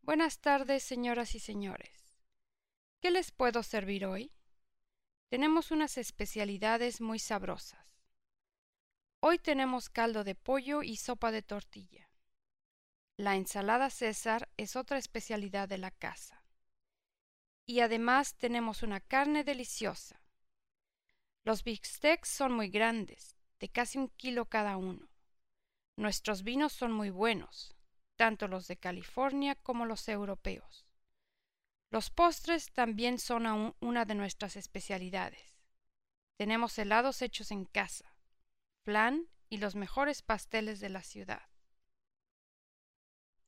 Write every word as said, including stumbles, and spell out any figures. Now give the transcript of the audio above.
Buenas tardes, señoras y señores. ¿Qué les puedo servir hoy? Tenemos unas especialidades muy sabrosas. Hoy tenemos caldo de pollo y sopa de tortilla. La ensalada César es otra especialidad de la casa. Y además tenemos una carne deliciosa. Los bistecs son muy grandes, de casi un kilo cada uno. Nuestros vinos son muy buenos, tanto los de California como los europeos. Los postres también son aún una de nuestras especialidades. Tenemos helados hechos en casa, flan y los mejores pasteles de la ciudad.